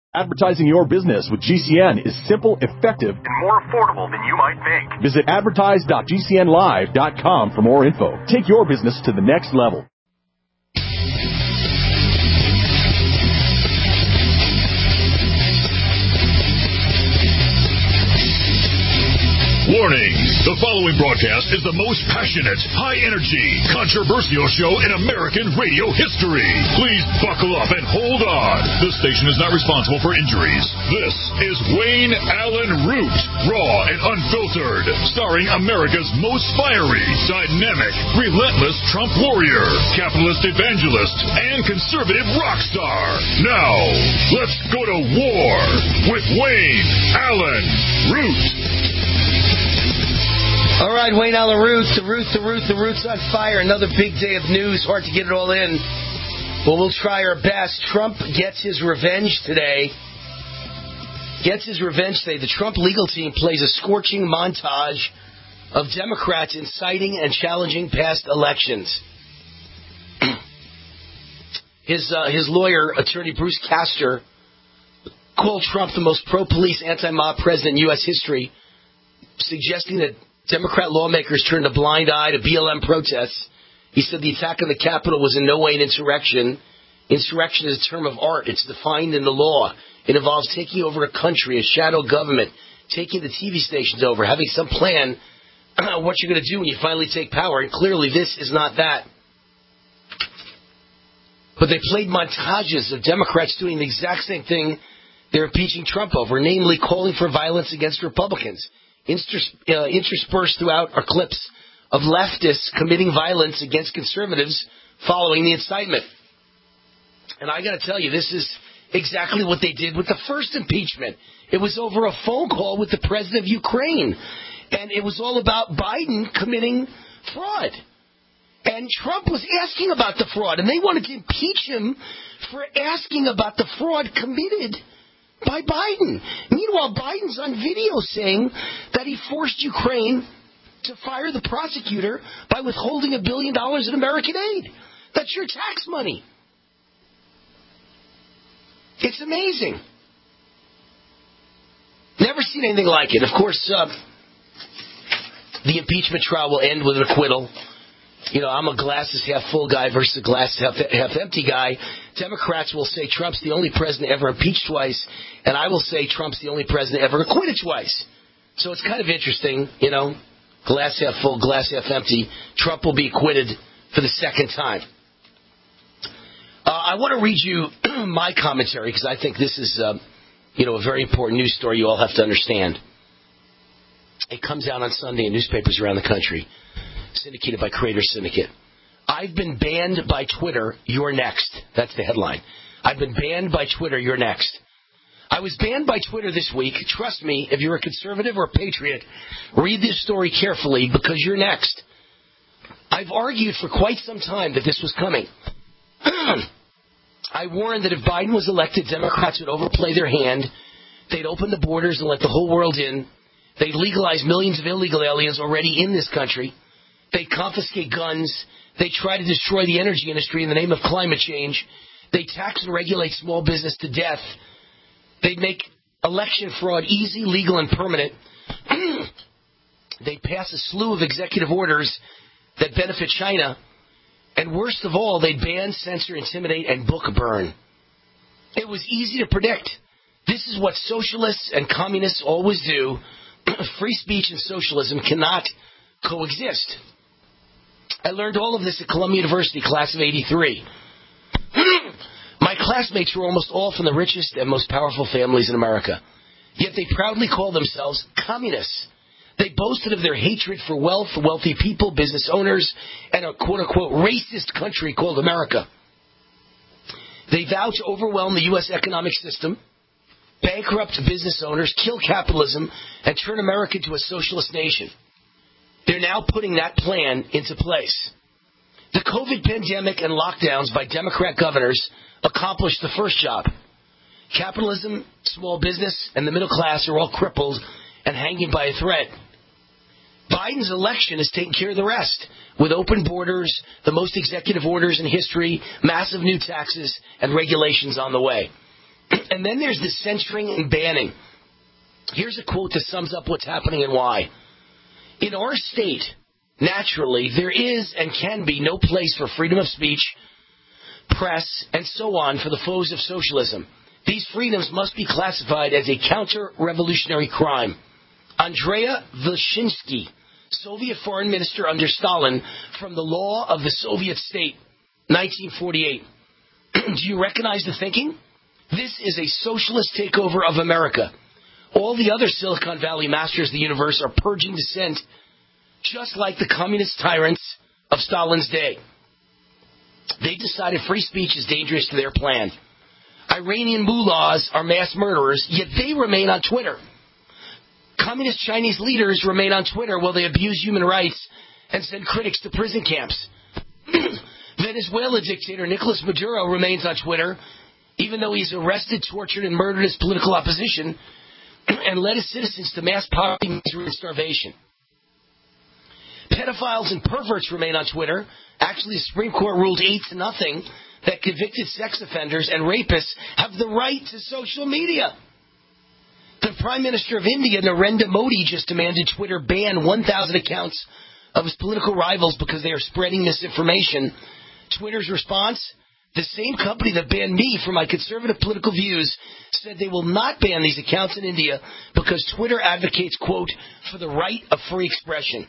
Advertising your business with GCN is simple, effective, and more affordable than you might think. Visit advertise.gcnlive.com for more info. Take your business to the next level. Warning! The following broadcast is the most passionate, high-energy, controversial show in American radio history. Please buckle up and hold on. This station is not responsible for injuries. This is Wayne Allen Root, raw and unfiltered, starring America's most fiery, dynamic, relentless Trump warrior, capitalist evangelist, and conservative rock star. Now, let's go to war with Wayne Allen Root. All right, Wayne Allen Root, the Root's on fire. Another big day of news. Hard to get it all in. But we'll try our best. Trump gets his revenge today. The Trump legal team plays a scorching montage of Democrats inciting and challenging past elections. His lawyer, attorney Bruce Castor, called Trump the most pro-police, anti-mob president in U.S. history, suggesting that Democrat lawmakers turned a blind eye to BLM protests. He said the attack on the Capitol was in no way an insurrection. Insurrection is a term of art. It's defined in the law. It involves taking over a country, a shadow government, taking the TV stations over, having some plan what you're going to do when you finally take power. And clearly this is not that. But they played montages of Democrats doing the exact same thing they're impeaching Trump over, namely calling for violence against Republicans. Interspersed throughout are clips of leftists committing violence against conservatives following the incitement. And I got to tell you, this is exactly what they did with the first impeachment. It was over a phone call with the president of Ukraine. And it was all about Biden committing fraud. And Trump was asking about the fraud. And they wanted to impeach him for asking about the fraud committed by Biden. Meanwhile, Biden's on video saying that he forced Ukraine to fire the prosecutor by withholding $1 billion in American aid. That's your tax money. It's amazing. Never seen anything like it. Of course, the impeachment trial will end with an acquittal. You know, I'm a glass is half full guy versus a glass is half empty guy. Democrats will say Trump's the only president ever impeached twice, and I will say Trump's the only president ever acquitted twice. So it's kind of interesting, you know, glass half full, glass half empty. Trump will be acquitted for the second time. I want to read you my commentary because I think this is, a very important news story you all have to understand. It comes out on Sunday in newspapers around the country. Syndicated by Creator Syndicate. I've been banned by Twitter, you're next. That's the headline. I've been banned by Twitter, you're next. I was banned by Twitter this week. Trust me, if you're a conservative or a patriot, read this story carefully because you're next. I've argued for quite some time that this was coming. I warned that if Biden was elected, Democrats would overplay their hand. They'd open the borders and let the whole world in. They'd legalize millions of illegal aliens already in this country. They confiscate guns. They try to destroy the energy industry in the name of climate change. They tax and regulate small business to death. They'd make election fraud easy, legal, and permanent. They'd pass a slew of executive orders that benefit China. And worst of all, they'd ban, censor, intimidate, and book burn. It was easy to predict. This is what socialists and communists always do. Free speech and socialism cannot coexist. I learned all of this at Columbia University, class of 83. My classmates were almost all from the richest and most powerful families in America. Yet they proudly call themselves communists. They boasted of their hatred for wealth, wealthy people, business owners, and a quote-unquote racist country called America. They vowed to overwhelm the U.S. economic system, bankrupt business owners, kill capitalism, and turn America into a socialist nation. They're now putting that plan into place. The COVID pandemic and lockdowns by Democrat governors accomplished the first job. Capitalism, small business, and the middle class are all crippled and hanging by a thread. Biden's election has taken care of the rest, with open borders, the most executive orders in history, massive new taxes, and regulations on the way. And then there's the censoring and banning. Here's a quote that sums up what's happening and why. In our state, naturally, there is and can be no place for freedom of speech, press, and so on for the foes of socialism. These freedoms must be classified as a counter-revolutionary crime. Andrei Vyshinsky, Soviet foreign minister under Stalin, from the Law of the Soviet State, 1948. Do you recognize the thinking? This is a socialist takeover of America. All the other Silicon Valley masters of the universe are purging dissent, just like the communist tyrants of Stalin's day. They decided free speech is dangerous to their plan. Iranian mullahs are mass murderers, yet they remain on Twitter. Communist Chinese leaders remain on Twitter while they abuse human rights and send critics to prison camps. Venezuela dictator Nicolas Maduro remains on Twitter, even though he's arrested, tortured, and murdered his political opposition and led his citizens to mass poverty, misery, and starvation. Pedophiles and perverts remain on Twitter. Actually, the Supreme Court ruled 8-0 that convicted sex offenders and rapists have the right to social media. The Prime Minister of India, Narendra Modi, just demanded Twitter ban 1,000 accounts of his political rivals because they are spreading misinformation. Twitter's response? The same company that banned me for my conservative political views said they will not ban these accounts in India because Twitter advocates, quote, for the right of free expression.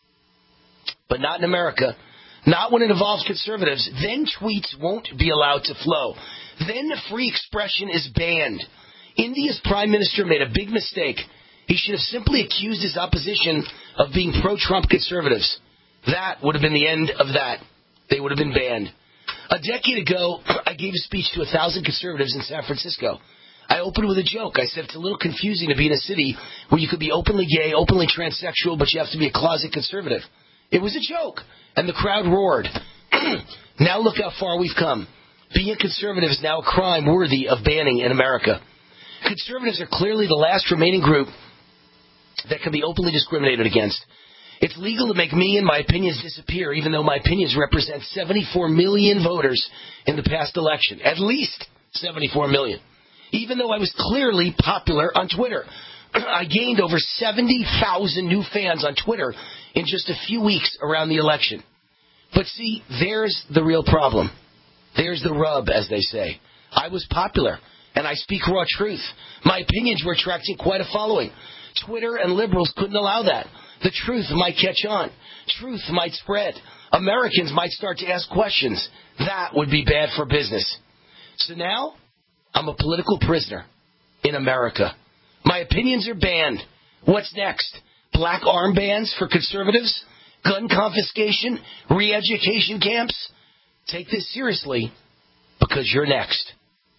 But not in America. Not when it involves conservatives. Then tweets won't be allowed to flow. Then free expression is banned. India's prime minister made a big mistake. He should have simply accused his opposition of being pro-Trump conservatives. That would have been the end of that. They would have been banned. A decade ago, I gave a speech to 1,000 conservatives in San Francisco. I opened with a joke. I said it's a little confusing to be in a city where you could be openly gay, openly transsexual, but you have to be a closet conservative. It was a joke, and the crowd roared. Now look how far we've come. Being a conservative is now a crime worthy of banning in America. Conservatives are clearly the last remaining group that can be openly discriminated against. It's legal to make me and my opinions disappear, even though my opinions represent 74 million voters in the past election. At least 74 million. Even though I was clearly popular on Twitter. I gained over 70,000 new fans on Twitter in just a few weeks around the election. But see, there's the real problem. There's the rub, as they say. I was popular, and I speak raw truth. My opinions were attracting quite a following. Twitter and liberals couldn't allow that. The truth might catch on. Truth might spread. Americans might start to ask questions. That would be bad for business. So now, I'm a political prisoner in America. My opinions are banned. What's next? Black armbands for conservatives? Gun confiscation? Re-education camps? Take this seriously, because you're next.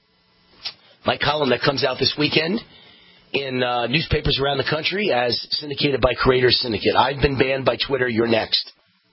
My column that comes out this weekend in newspapers around the country as syndicated by Creators Syndicate. I've been banned by Twitter. You're next.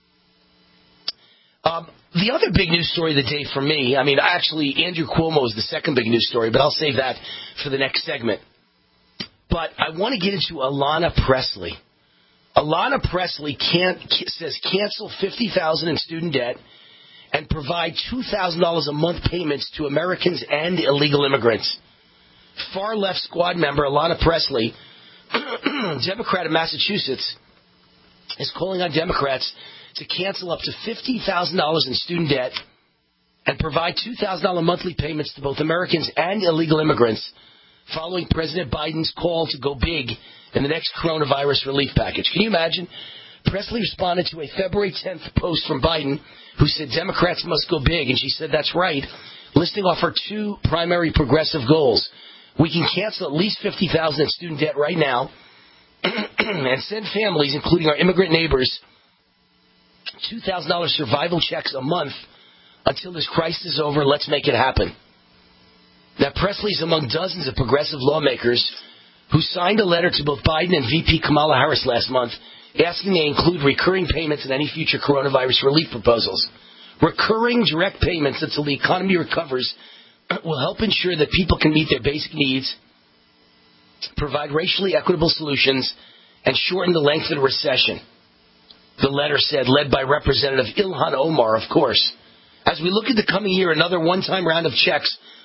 The other big news story of the day for me, actually, Andrew Cuomo is the second big news story, but I'll save that for the next segment. But I want to get into Alanna Pressley. Alanna Pressley says cancel $50,000 in student debt and provide $2,000 a month payments to Americans and illegal immigrants. Far-left squad member Alanna Pressley, Democrat of Massachusetts, is calling on Democrats to cancel up to $50,000 in student debt and provide $2,000 monthly payments to both Americans and illegal immigrants following President Biden's call to go big in the next coronavirus relief package. Can you imagine? Pressley responded to a February 10th post from Biden who said Democrats must go big, and she said that's right, listing off her two primary progressive goals. We can cancel at least $50,000 in student debt right now and send families, including our immigrant neighbors, $2,000 survival checks a month until this crisis is over. Let's make it happen. Now, Pressley's among dozens of progressive lawmakers who signed a letter to both Biden and VP Kamala Harris last month asking they include recurring payments in any future coronavirus relief proposals. Recurring direct payments until the economy recovers will help ensure that people can meet their basic needs, provide racially equitable solutions, and shorten the length of the recession. The letter said, led by Representative Ilhan Omar, of course. As we look at the coming year, another one-time round of checks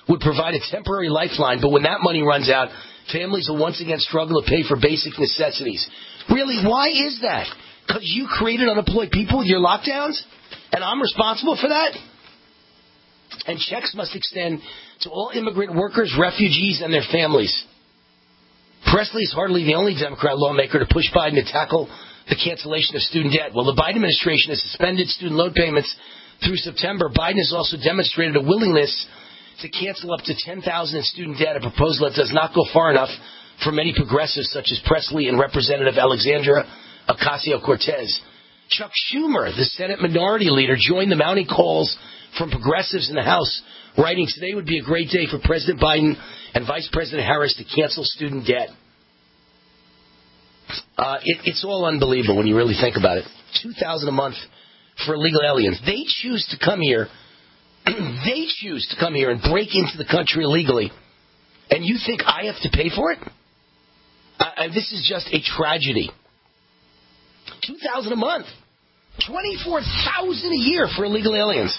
would provide a temporary lifeline, but when that money runs out, families will once again struggle to pay for basic necessities. Really, why is that? Because you created unemployed people with your lockdowns? And I'm responsible for that? And checks must extend to all immigrant workers, refugees, and their families. Presley is hardly the only Democrat lawmaker to push Biden to tackle the cancellation of student debt. While the Biden administration has suspended student loan payments through September, Biden has also demonstrated a willingness to cancel up to $10,000 in student debt, a proposal that does not go far enough for many progressives such as Presley and Representative Alexandria Ocasio-Cortez. Chuck Schumer, the Senate Minority Leader, joined the mounting calls from progressives in the House, writing, "Today would be a great day for President Biden and Vice President Harris to cancel student debt." It's all unbelievable when you really think about it. $2,000 a month for illegal aliens. They choose to come here. They choose to come here and break into the country illegally. And you think I have to pay for it? This is just a tragedy. $2,000 a month. $24,000 a year for illegal aliens.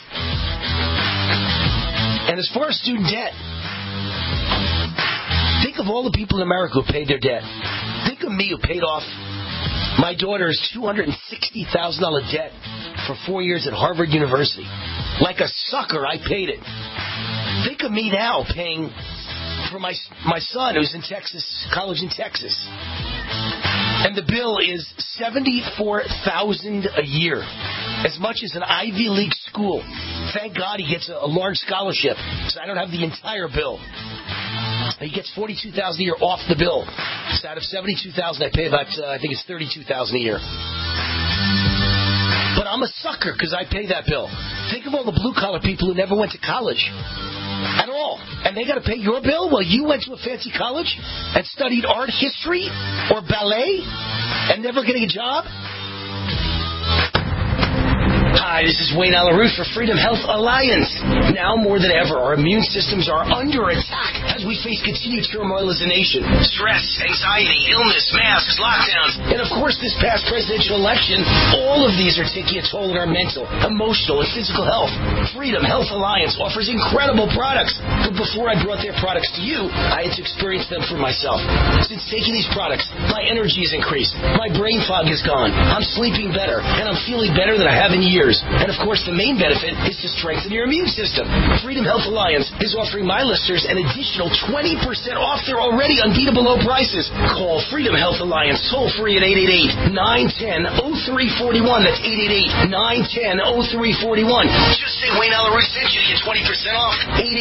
And as far as student debt, think of all the people in America who paid their debt. Think of me who paid off my daughter's $260,000 debt for 4 years at Harvard University. Like a sucker, I paid it. Think of me now paying for my son who's in Texas, college in Texas. And the bill is $74,000 a year, as much as an Ivy League school. Thank God he gets a large scholarship, so I don't have the entire bill. He gets $42,000 a year off the bill. So out of $72,000, I pay about, I think it's $32,000 a year. But I'm a sucker because I pay that bill. Think of all the blue-collar people who never went to college at all. And they got to pay your bill while you went to a fancy college and studied art history or ballet and never getting a job? Hi, this is Wayne Alaroot for Freedom Health Alliance. Now more than ever, our immune systems are under attack as we face continued turmoil as a nation. Stress, anxiety, illness, masks, lockdowns, and of course this past presidential election. All of these are taking a toll on our mental, emotional, and physical health. Freedom Health Alliance offers incredible products. But before I brought their products to you, I had to experience them for myself. Since taking these products, my energy has increased, my brain fog is gone, I'm sleeping better, and I'm feeling better than I have in years. And of course, the main benefit is to strengthen your immune system. Freedom Health Alliance is offering my listeners an additional 20% off their already unbeatable low prices. Call Freedom Health Alliance toll free at 888-910-0341. That's 888-910-0341. Just say Wayne Alaroot sent you to get 20% off.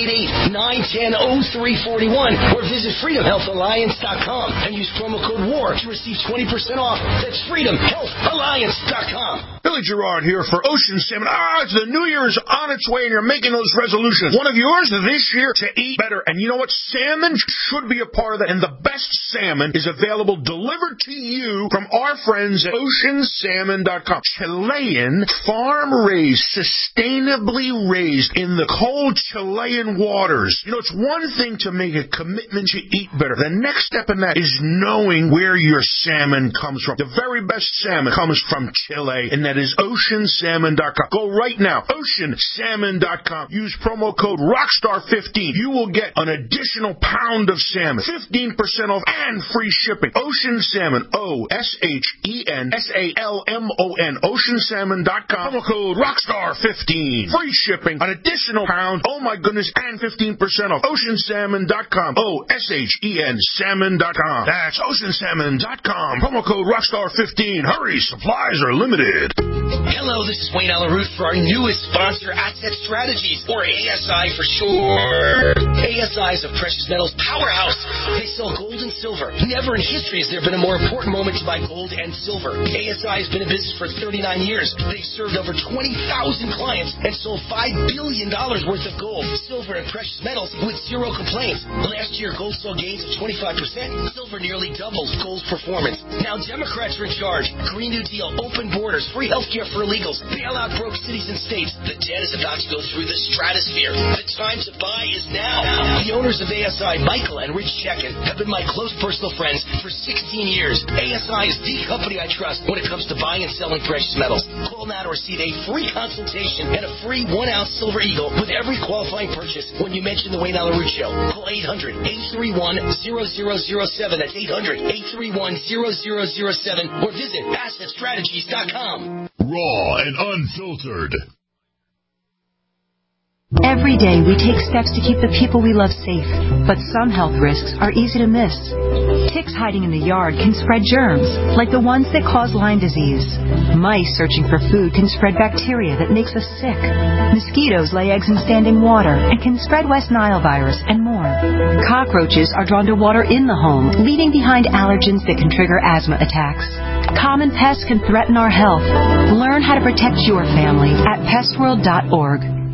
888-910-0341 or visit freedomhealthalliance.com and use promo code WAR to receive 20% off. That's freedomhealthalliance.com. Billy Gerard here for Ocean Salmon. It's the New Year's on its way and you're making those resolutions. One of yours this year to eat better. And you know what? Salmon should be a part of that. And the best salmon is available delivered to you from our friends at oceansalmon.com. Chilean, farm-raised, sustainably raised in the cold Chilean waters. You know, it's one thing to make a commitment to eat better. The next step in that is knowing where your salmon comes from. The very best salmon comes from Chile, and that is oceansalmon.com. Go right now, oceansalmon.com. Use promo code ROCKSTAR15. You will get an additional pound of salmon, 15% off, and free shipping. Ocean Salmon, OSHENSALMON, oceansalmon.com. Promo code ROCKSTAR15. Free shipping, an additional pound, oh my goodness, and 15% off. Oceansalmon.com, OSHEN salmon.com. That's oceansalmon.com. Promo code ROCKSTAR15. Hurry, supplies are limited. Hello, this is Wayne Alaroot for our newest sponsor, Asset Strategies, or ASI for short. ASI is a precious metals powerhouse. They sell gold and silver. Never in history has there been a more important moment to buy gold and silver. ASI has been in business for 39 years. They've served over 20,000 clients and sold $5 billion worth of gold, silver, and precious metals with zero complaints. Last year, gold saw gains of 25%. Silver nearly doubled gold's performance. Now Democrats are in charge. Green New Deal, open borders, free health healthcare for illegals, bail out broke cities and states. The debt is about to go through the stratosphere. The time to buy is now. The owners of ASI, Michael and Rich Chekin, have been my close personal friends for 16 years. ASI is the company I trust when it comes to buying and selling precious metals. Call now to receive a free consultation and a free 1-ounce Silver Eagle with every qualifying purchase when you mention the Wayne Allyn Root Show. Call 800-831-0007. That's 800-831-0007 or visit AssetStrategies.com. Raw and unfiltered. Every day we take steps to keep the people we love safe, but some health risks are easy to miss. Ticks hiding in the yard can spread germs, like the ones that cause Lyme disease. Mice searching for food can spread bacteria that makes us sick. Mosquitoes lay eggs in standing water and can spread West Nile virus and more. Cockroaches are drawn to water in the home, leaving behind allergens that can trigger asthma attacks. Common pests can threaten our health. Learn how to protect your family at pestworld.org.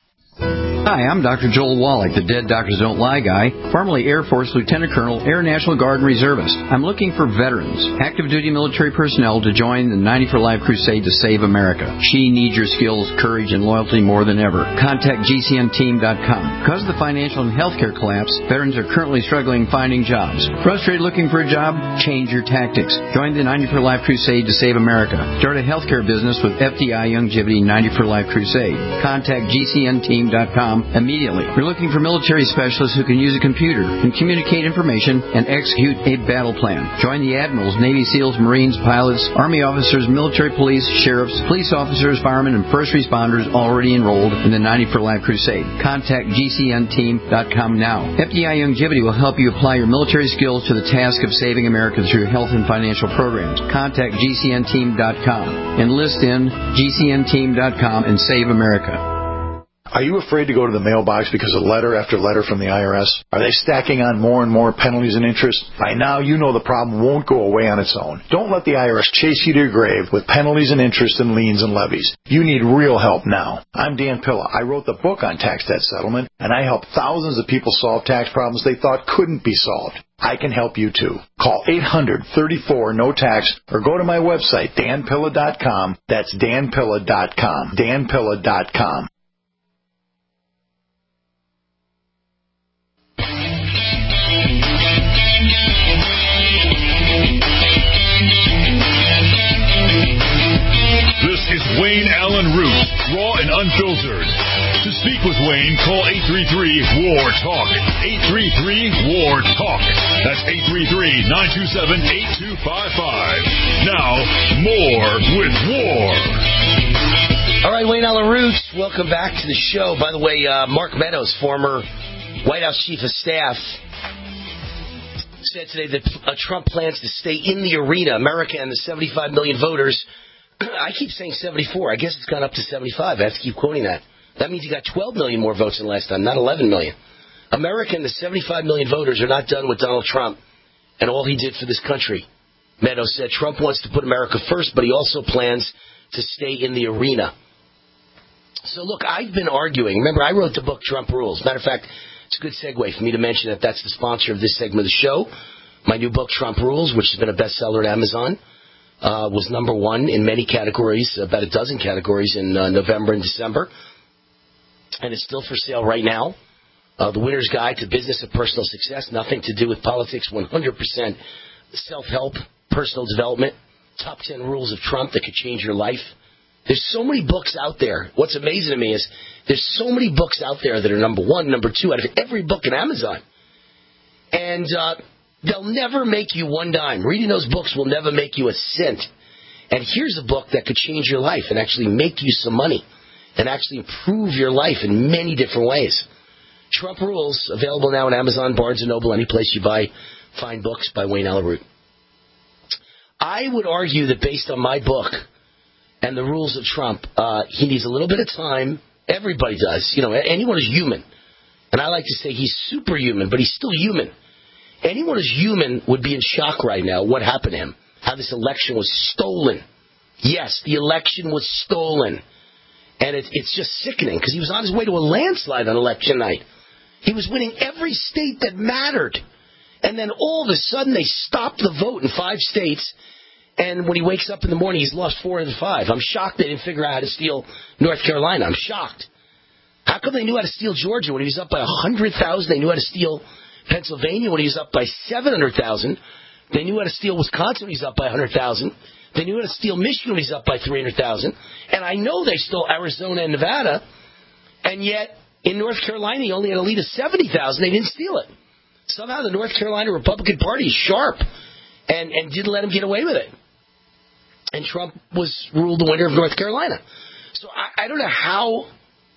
Hi, I'm Dr. Joel Wallach, the Dead Doctors Don't Lie guy, formerly Air Force Lieutenant Colonel, Air National Guard and Reservist. I'm looking for veterans, active duty military personnel to join the 90 for Life crusade to save America. She needs your skills, courage, and loyalty more than ever. Contact GCNteam.com. Because of the financial and healthcare collapse, veterans are currently struggling finding jobs. Frustrated looking for a job? Change your tactics. Join the 90 for Life crusade to save America. Start a healthcare business with FDI Youngevity 90 for Life crusade. Contact GCNteam.com immediately. We're looking for military specialists who can use a computer, can communicate information, and execute a battle plan. Join the admirals, Navy SEALs, Marines, pilots, Army officers, military police, sheriffs, police officers, firemen, and first responders already enrolled in the 90 for Life crusade. Contact GCNteam.com now. FDI Youngevity will help you apply your military skills to the task of saving America through health and financial programs. Contact GCNteam.com. Enlist in GCNteam.com and save America. Are you afraid to go to the mailbox because of letter after letter from the IRS? Are they stacking on more and more penalties and interest? By now, you know the problem won't go away on its own. Don't let the IRS chase you to your grave with penalties and interest and liens and levies. You need real help now. I'm Dan Pilla. I wrote the book on tax debt settlement, and I help thousands of people solve tax problems they thought couldn't be solved. I can help you too. Call 800-34-NO-TAX or go to my website, danpilla.com. That's danpilla.com. danpilla.com. This is Wayne Allyn Root, raw and unfiltered. To speak with Wayne, call 833-WAR-TALK. 833-WAR-TALK. That's 833-927-8255. Now, more with War. All right, Wayne Allyn Root, welcome back to the show. By the way, Mark Meadows, former White House Chief of Staff, said today that Trump plans to stay in the arena. America and the 75 million voters. I keep saying 74. I guess it's gone up to 75. I have to keep quoting that. That means he got 12 million more votes than last time, not 11 million. America and the 75 million voters are not done with Donald Trump and all he did for this country. Meadows said Trump wants to put America first, but he also plans to stay in the arena. So, look, I've been arguing. Remember, I wrote the book Trump Rules. Matter of fact, it's a good segue for me to mention that that's the sponsor of this segment of the show. My new book, Trump Rules, which has been a bestseller at Amazon, was number one in many categories, about a dozen categories in November and December. And it's still for sale right now. The Winner's Guide to Business and Personal Success, nothing to do with politics, 100% self-help, personal development, top 10 rules of Trump that could change your life. There's so many books out there. What's amazing to me is there's so many books out there that are number one, number two out of every book in Amazon. And they'll never make you one dime. Reading those books will never make you a cent. And here's a book that could change your life and actually make you some money and actually improve your life in many different ways. Trump Rules, available now on Amazon, Barnes & Noble, any place you buy fine books, by Wayne Allyn Root. I would argue that based on my book and the rules of Trump, he needs a little bit of time. Everybody does. You know, anyone is human. And I like to say he's superhuman, but he's still human. Anyone who's human would be in shock right now what happened to him, how this election was stolen. Yes, the election was stolen. And it's just sickening because he was on his way to a landslide on election night. He was winning every state that mattered. And then all of a sudden they stopped the vote in 5 states And when he wakes up in the morning, he's lost 4 of the 5. I'm shocked they didn't figure out how to steal North Carolina. I'm shocked. How come they knew how to steal Georgia when he was up by 100,000? They knew how to steal Pennsylvania when he was up by 700,000. They knew how to steal Wisconsin when he was up by 100,000. They knew how to steal Michigan when he was up by 300,000. And I know they stole Arizona and Nevada. And yet, in North Carolina, he only had a lead of 70,000. They didn't steal it. Somehow the North Carolina Republican Party is sharp and didn't let him get away with it. And Trump ruled the winner of North Carolina. So I don't know how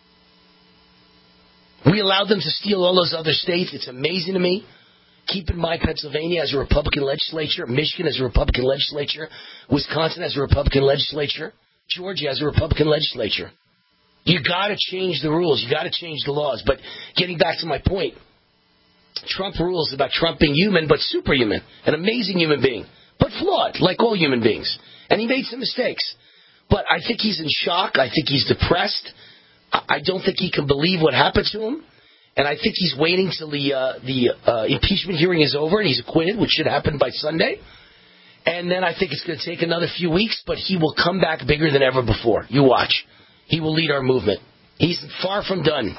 we allowed them to steal all those other states. It's amazing to me. Keep in mind, Pennsylvania has a Republican legislature. Michigan has a Republican legislature. Wisconsin has a Republican legislature. Georgia has a Republican legislature. You got to change the rules. You got to change the laws. But getting back to my point, Trump rules about Trump being human, but superhuman, an amazing human being, but flawed, like all human beings. And he made some mistakes. But I think he's in shock. I think he's depressed. I don't think he can believe what happened to him. And I think he's waiting till the impeachment hearing is over and he's acquitted, which should happen by Sunday. And then I think it's going to take another few weeks, but he will come back bigger than ever before. You watch. He will lead our movement. He's far from done.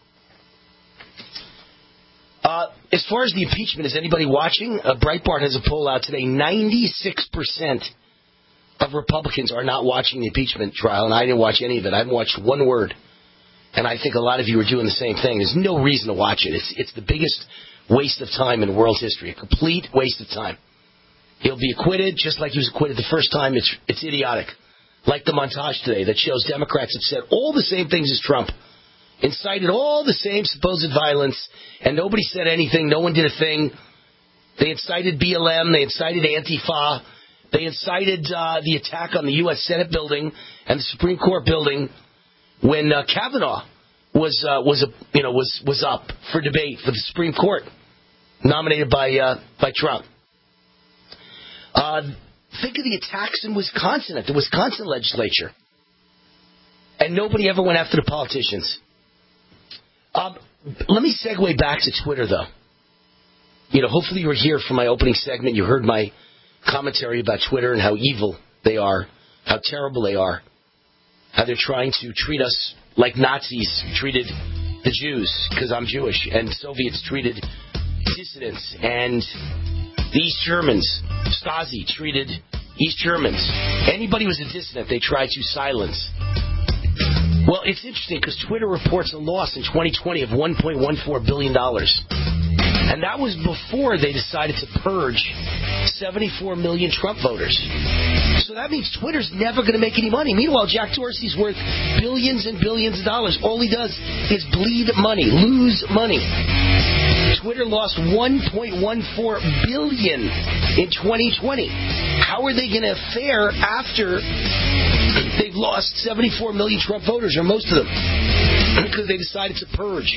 As far as the impeachment, is anybody watching? Breitbart has a poll out today. 96% of Republicans are not watching the impeachment trial, and I didn't watch any of it. I haven't watched one word. And I think a lot of you are doing the same thing. There's no reason to watch it. It's the biggest waste of time in world history. A complete waste of time. He'll be acquitted just like he was acquitted the first time. It's idiotic. Like the montage today that shows Democrats have said all the same things as Trump. Incited all the same supposed violence, and nobody said anything. No one did a thing. They incited BLM. They incited Antifa. They incited the attack on the U.S. Senate building and the Supreme Court building when Kavanaugh was up for debate for the Supreme Court, nominated by Trump. Think of the attacks in Wisconsin at the Wisconsin legislature, and nobody ever went after the politicians. Let me segue back to Twitter, though. Hopefully you were here for my opening segment. You heard my commentary about Twitter and how evil they are, how terrible they are, how they're trying to treat us like Nazis treated the Jews, because I'm Jewish, and Soviets treated dissidents, and the East Germans, Stasi, treated East Germans. Anybody who was a dissident, they tried to silence. Well, it's interesting because Twitter reports a loss in 2020 of $1.14 billion. And that was before they decided to purge 74 million Trump voters. So that means Twitter's never going to make any money. Meanwhile, Jack Dorsey's worth billions and billions of dollars. All he does is bleed money, lose money. Twitter lost $1.14 billion in 2020. How are they going to fare after they've lost 74 million Trump voters, or most of them, because they decided to purge?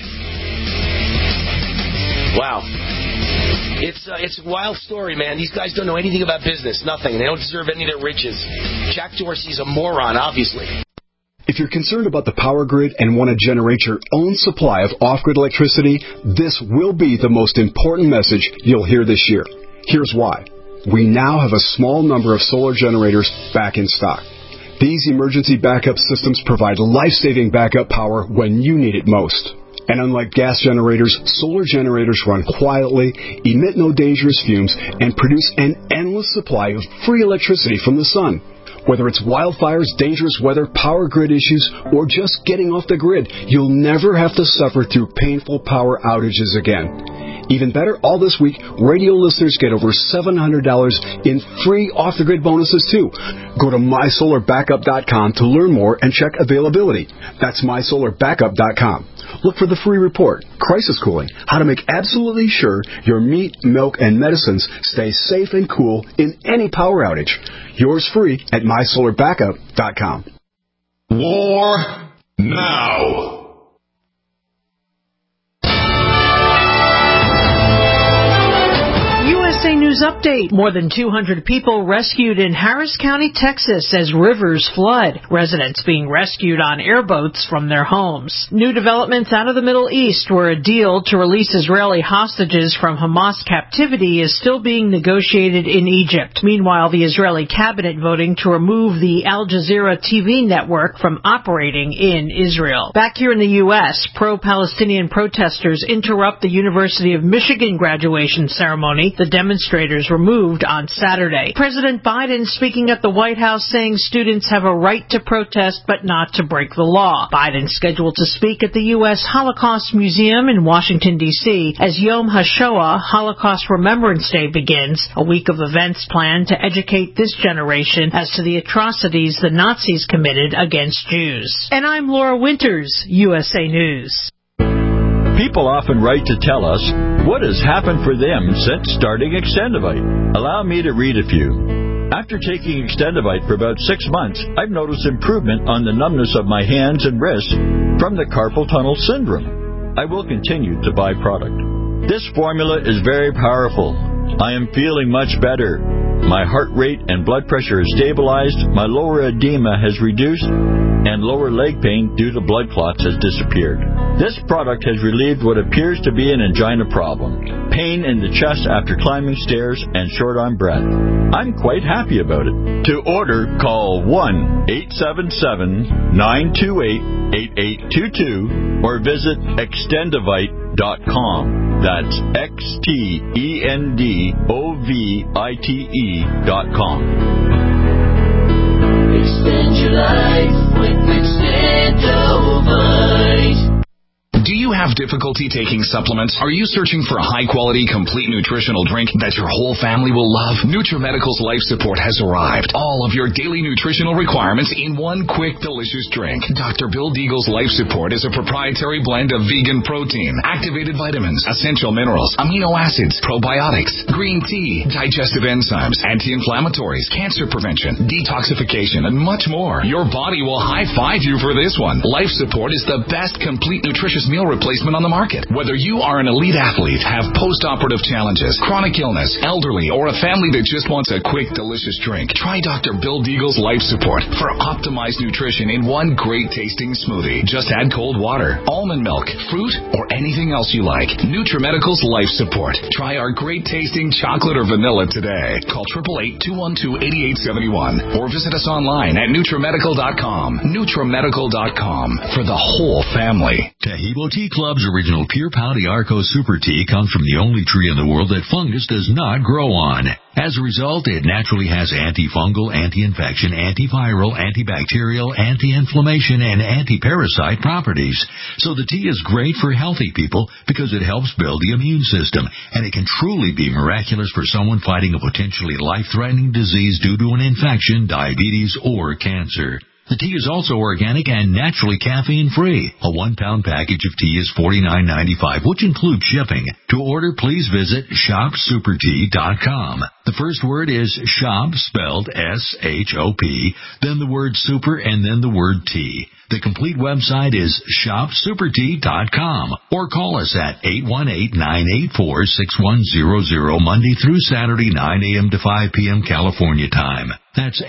Wow. It's a wild story, man. These guys don't know anything about business, nothing. They don't deserve any of their riches. Jack Dorsey's a moron, obviously. If you're concerned about the power grid and want to generate your own supply of off-grid electricity, this will be the most important message you'll hear this year. Here's why. We now have a small number of solar generators back in stock. These emergency backup systems provide life-saving backup power when you need it most. And unlike gas generators, solar generators run quietly, emit no dangerous fumes, and produce an endless supply of free electricity from the sun. Whether it's wildfires, dangerous weather, power grid issues, or just getting off the grid, you'll never have to suffer through painful power outages again. Even better, all this week, radio listeners get over $700 in free off-the-grid bonuses, too. Go to MySolarBackup.com to learn more and check availability. That's MySolarBackup.com. Look for the free report, Crisis Cooling, how to make absolutely sure your meat, milk, and medicines stay safe and cool in any power outage. Yours free at MySolarBackup.com. War now. USA News news update. More than 200 people rescued in Harris County, Texas as rivers flood. Residents being rescued on airboats from their homes. New developments out of the Middle East, where a deal to release Israeli hostages from Hamas captivity is still being negotiated in Egypt. Meanwhile, the Israeli cabinet voting to remove the Al Jazeera TV network from operating in Israel. Back here in the U.S., pro-Palestinian protesters interrupt the University of Michigan graduation ceremony. The demonstrators were moved on Saturday. President Biden speaking at the White House saying students have a right to protest but not to break the law. Biden scheduled to speak at the U.S. Holocaust Museum in Washington, D.C. as Yom HaShoah, Holocaust Remembrance Day, begins, a week of events planned to educate this generation as to the atrocities the Nazis committed against Jews. And I'm Laura Winters, USA News. People often write to tell us what has happened for them since starting Extendivite. Allow me to read a few. After taking Extendivite for about 6 months, I've noticed improvement on the numbness of my hands and wrists from the carpal tunnel syndrome. I will continue to buy product. This formula is very powerful. I am feeling much better. My heart rate and blood pressure is stabilized, my lower edema has reduced, and lower leg pain due to blood clots has disappeared. This product has relieved what appears to be an angina problem, pain in the chest after climbing stairs, and short on breath. I'm quite happy about it. To order, call 1-877-928-8822 or visit Extendivite.com. That's XTENDOVITE.com. Extend your life with Extendovite. Do you have difficulty taking supplements? Are you searching for a high-quality, complete nutritional drink that your whole family will love? NutriMedical's Life Support has arrived. All of your daily nutritional requirements in one quick, delicious drink. Dr. Bill Deagle's Life Support is a proprietary blend of vegan protein, activated vitamins, essential minerals, amino acids, probiotics, green tea, digestive enzymes, anti-inflammatories, cancer prevention, detoxification, and much more. Your body will high-five you for this one. Life Support is the best complete nutritious meal replacement on the market. Whether you are an elite athlete, have post-operative challenges, chronic illness, elderly, or a family that just wants a quick, delicious drink, try Dr. Bill Deagle's Life Support for optimized nutrition in one great-tasting smoothie. Just add cold water, almond milk, fruit, or anything else you like. NutriMedical's Life Support. Try our great-tasting chocolate or vanilla today. Call 888-212-8871 or visit us online at NutriMedical.com. NutriMedical.com for the whole family. Taheebo Tea Club's original Pure Pau d'Arco Super Tea comes from the only tree in the world that fungus does not grow on. As a result, it naturally has antifungal, anti-infection, antiviral, antibacterial, anti-inflammation, and anti-parasite properties. So the tea is great for healthy people because it helps build the immune system, and it can truly be miraculous for someone fighting a potentially life-threatening disease due to an infection, diabetes, or cancer. The tea is also organic and naturally caffeine-free. A 1-pound package of tea is $49.95, which includes shipping. To order, please visit ShopSuperTea.com. The first word is shop, spelled S-H-O-P, then the word super, and then the word tea. The complete website is ShopSuperTea.com, or call us at 818-984-6100, Monday through Saturday, 9 a.m. to 5 p.m. California time. That's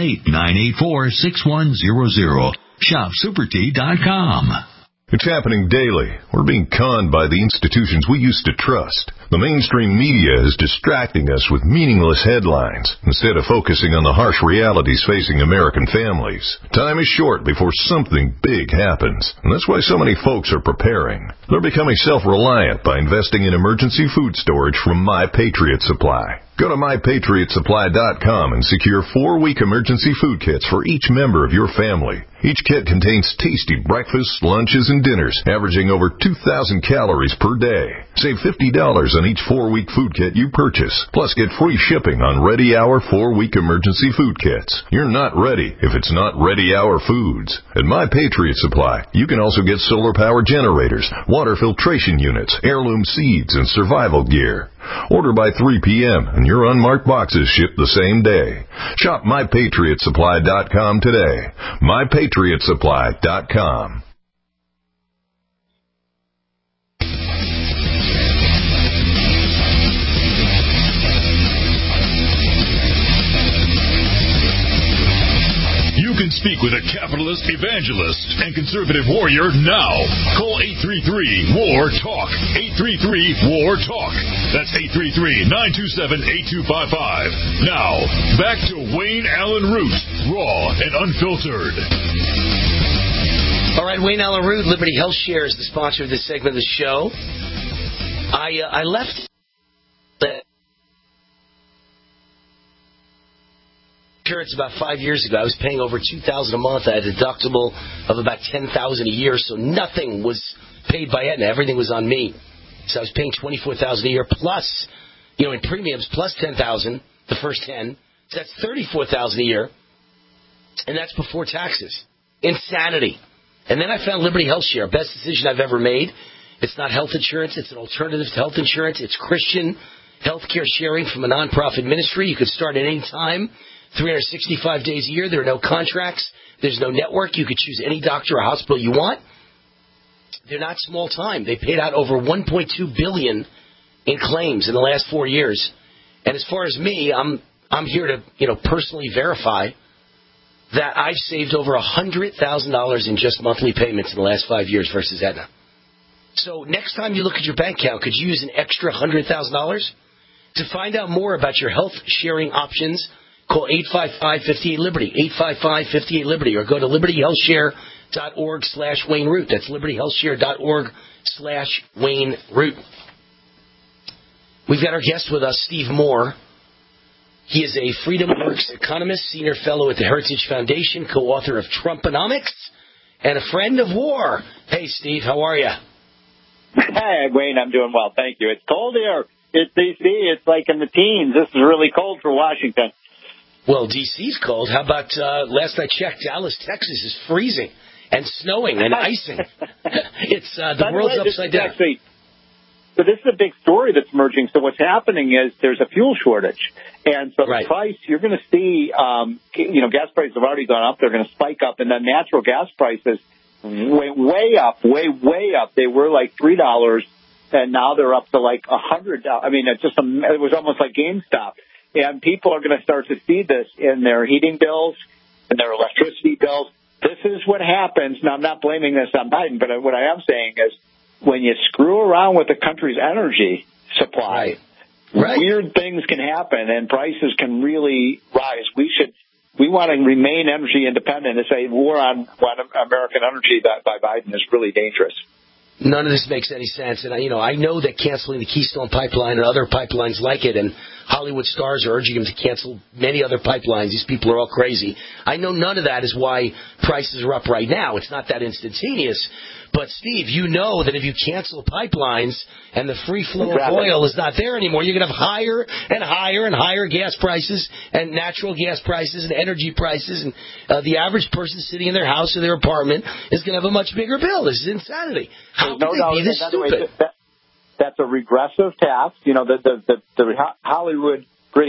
818-984-6100. ShopSuperTea.com. It's happening daily. We're being conned by the institutions we used to trust. The mainstream media is distracting us with meaningless headlines instead of focusing on the harsh realities facing American families. Time is short before something big happens, and that's why so many folks are preparing. They're becoming self-reliant by investing in emergency food storage from My Patriot Supply. Go to MyPatriotSupply.com and secure 4-week emergency food kits for each member of your family. Each kit contains tasty breakfasts, lunches, and dinners, averaging over 2,000 calories per day. Save $50 on each 4-week food kit you purchase. Plus, get free shipping on Ready Hour 4-week emergency food kits. You're not ready if it's not Ready Hour foods. At My Patriot Supply, you can also get solar power generators, water filtration units, heirloom seeds, and survival gear. Order by 3 p.m. and your unmarked boxes ship the same day. Shop MyPatriotSupply.com today. MyPatriotSupply.com. Speak with a capitalist, evangelist, and conservative warrior now. Call 833-WAR-TALK. 833-WAR-TALK. That's 833-927-8255. Now, back to Wayne Allen Root, raw and unfiltered. All right, Wayne Allen Root, Liberty Health Share is the sponsor of this segment of the show. I left the insurance about 5 years ago. I was paying over $2,000 a month. I had a deductible of about $10,000 a year, so nothing was paid by Aetna. Everything was on me. So I was paying $24,000 a year plus, in premiums, plus $10,000, the first 10. So that's $34,000 a year, and that's before taxes. Insanity. And then I found Liberty Health Share, best decision I've ever made. It's not health insurance. It's an alternative to health insurance. It's Christian health care sharing from a nonprofit ministry. You could start at any time. 365 days a year. There are no contracts. There's no network. You could choose any doctor or hospital you want. They're not small time. They paid out over $1.2 billion in claims in the last 4 years. And as far as me, I'm here to personally verify that I've saved over $100,000 in just monthly payments in the last 5 years versus Aetna. So next time you look at your bank account, could you use an extra $100,000? To find out more about your health sharing options, call 855-58-LIBERTY, 855-58-LIBERTY, or go to libertyhealthshare.org/Wayne Root. That's libertyhealthshare.org/Wayne Root. We've got our guest with us, Steve Moore. He is a FreedomWorks economist, senior fellow at the Heritage Foundation, co-author of Trumponomics, and a friend of war. Hey, Steve, how are you? Hey, Wayne, I'm doing well, thank you. It's cold here. It's D.C. It's like in the teens. This is really cold for Washington. Well, D.C.'s cold. How about last I checked, Dallas, Texas is freezing and snowing and icing. It's the world's upside down. So this is a big story that's emerging. So what's happening is there's a fuel shortage. And so the price, you're going to see, gas prices have already gone up. They're going to spike up. And then natural gas prices way up. They were like $3, and now they're up to like $100. I mean, it was almost like GameStop. And people are going to start to see this in their heating bills and their electricity bills. This is what happens. Now, I'm not blaming this on Biden, but what I am saying is when you screw around with the country's energy supply, weird things can happen and prices can really rise. We want to remain energy independent. To say war on American energy by Biden is really dangerous. None of this makes any sense. And, I know that canceling the Keystone Pipeline and other pipelines like it, and Hollywood stars are urging him to cancel many other pipelines. These people are all crazy. I know none of that is why prices are up right now. It's not that instantaneous. But, Steve, you know that if you cancel pipelines and the free flow of oil is not there anymore, you're going to have higher and higher and higher gas prices and natural gas prices and energy prices. And the average person sitting in their house or their apartment is going to have a much bigger bill. This is insanity. How can they be this stupid? That's a regressive tax. The Hollywood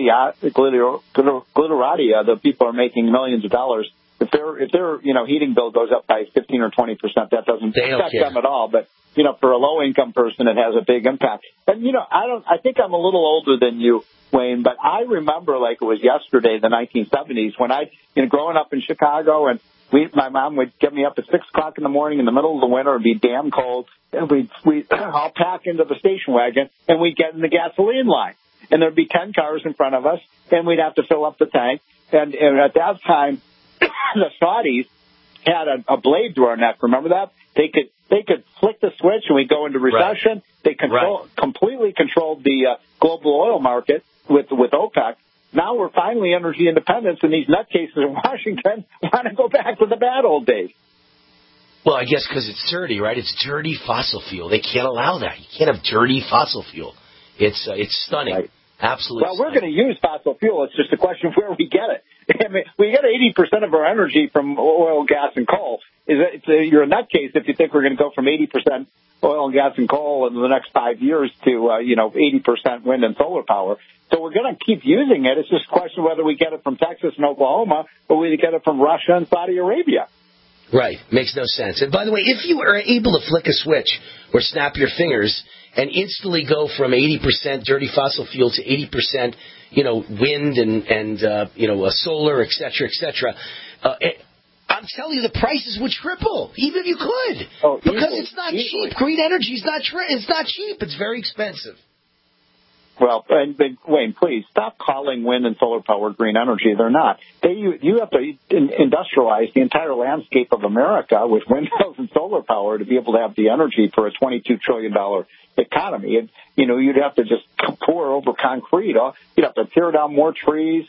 glitterati, the people are making millions of dollars. If their heating bill goes up by 15 or 20%, that doesn't affect them at all. But for a low income person, it has a big impact. And I think I'm a little older than you, Wayne, but I remember like it was yesterday, the 1970s, when growing up in Chicago, and my mom would get me up at 6 o'clock in the morning in the middle of the winter. It'd be damn cold, and we'd all pack into the station wagon, and we'd get in the gasoline line, and there'd be 10 cars in front of us, and we'd have to fill up the tank. And at that time, the Saudis had a blade through our neck. Remember that? They could flick the switch and we go into recession. They completely controlled the global oil market with OPEC. Now we're finally energy independence, and these nutcases in Washington want to go back to the bad old days. Well, I guess because it's dirty, right? It's dirty fossil fuel. They can't allow that. You can't have dirty fossil fuel. It's stunning. Right. Absolutely. Well, we're going to use fossil fuel. It's just a question of where we get it. I mean, we get 80% of our energy from oil, gas, and coal. You're a nutcase if you think we're going to go from 80% oil and gas and coal in the next 5 years to 80% wind and solar power. So we're going to keep using it. It's just a question of whether we get it from Texas and Oklahoma or we get it from Russia and Saudi Arabia. Right. Makes no sense. And by the way, if you are able to flick a switch or snap your fingers and instantly go from 80% dirty fossil fuel to 80%, wind and solar, et cetera, I'm telling you, the prices would triple, even if you could. Because it's not cheap. Green energy is not it's not cheap. It's very expensive. Well, and Wayne, please stop calling wind and solar power green energy. They're not. You have to industrialize the entire landscape of America with windmills and solar power to be able to have the energy for a $22 trillion economy. And, you'd have to just pour over concrete. You'd have to tear down more trees,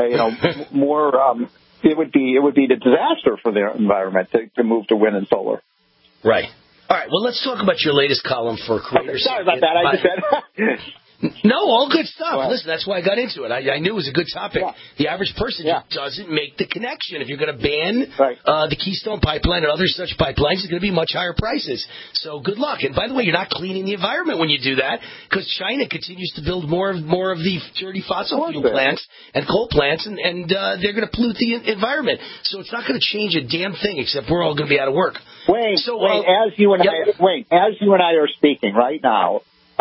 more. It would be a disaster for the environment to move to wind and solar. Right. All right. Well, let's talk about your latest column for creators. Sorry about that. I just said. No, all good stuff. Well, listen, that's why I got into it. I knew it was a good topic. Yeah. The average person doesn't make the connection. If you're going to ban the Keystone Pipeline and other such pipelines, it's going to be much higher prices. So good luck. And by the way, you're not cleaning the environment when you do that, because China continues to build more of the dirty fossil fuel plants and coal plants, and they're going to pollute the environment. So it's not going to change a damn thing, except we're all going to be out of work. Wayne, as you and I are speaking right now,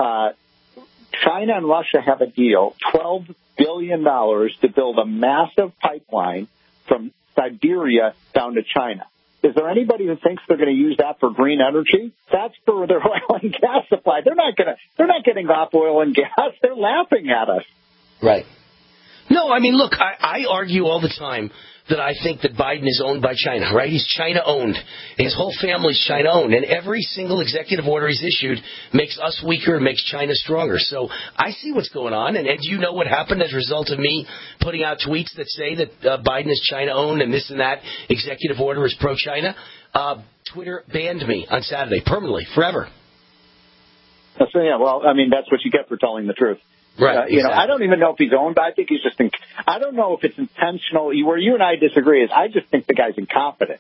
China and Russia have a deal, $12 billion to build a massive pipeline from Siberia down to China. Is there anybody who thinks they're going to use that for green energy? That's for their oil and gas supply. They're not getting off oil and gas. They're laughing at us. Right. No, I mean, look, I argue all the time that I think that Biden is owned by China, right? He's China-owned. His whole family's China-owned. And every single executive order he's issued makes us weaker and makes China stronger. So I see what's going on. And do you know what happened as a result of me putting out tweets that say that Biden is China-owned and this and that executive order is pro-China? Twitter banned me on Saturday, permanently, forever. So, yeah, well, I mean, that's what you get for telling the truth. Right. Exactly. I don't even know if he's owned, but I think he's just. I don't know if it's intentional. Where you and I disagree is, I just think the guy's incompetent.